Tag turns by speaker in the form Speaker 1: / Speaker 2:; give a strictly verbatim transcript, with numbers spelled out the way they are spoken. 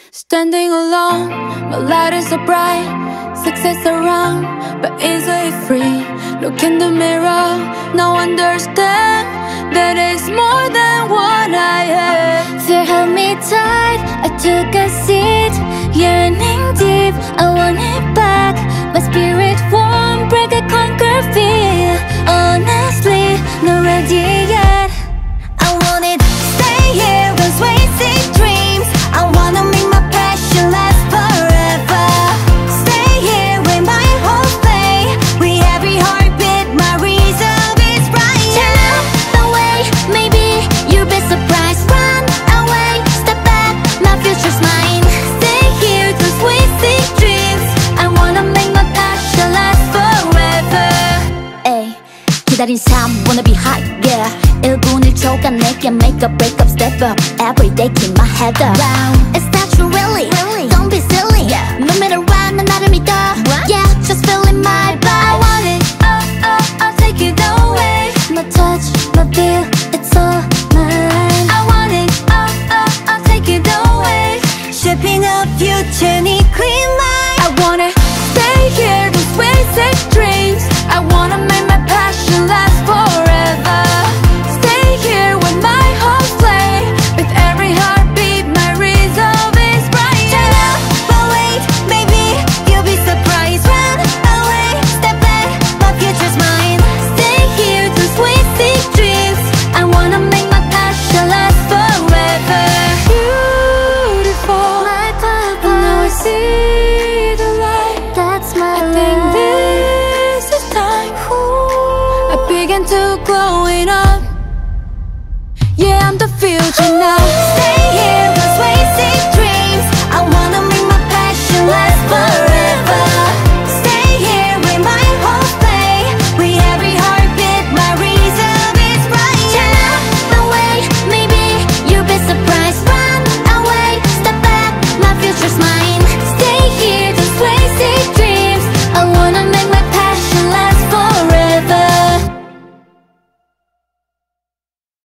Speaker 1: Standing alone, my light is so bright. Success around, but easily free. Look in the mirror, now understand that it's more than what I had.
Speaker 2: Fear held me tight, I took a seat. Yearning deep, I want it back. My spirit won't break, I conquer fear. Honestly, not ready yet. I want it, stay here, cause wasting dreams. I wanna make my passion last forever. Stay here with my whole faith. With every heartbeat, my resolve is bright. Turn away, maybe you'll be surprised. Run away, step back, my future's mine. Stay here, cause wasting dreams. I wanna make my passion last forever. Ay, 기다린 삶, wanna be hot, yeah. 일분일 초간 내게 make a break up, step up. Every day keep my head up. Wow. It's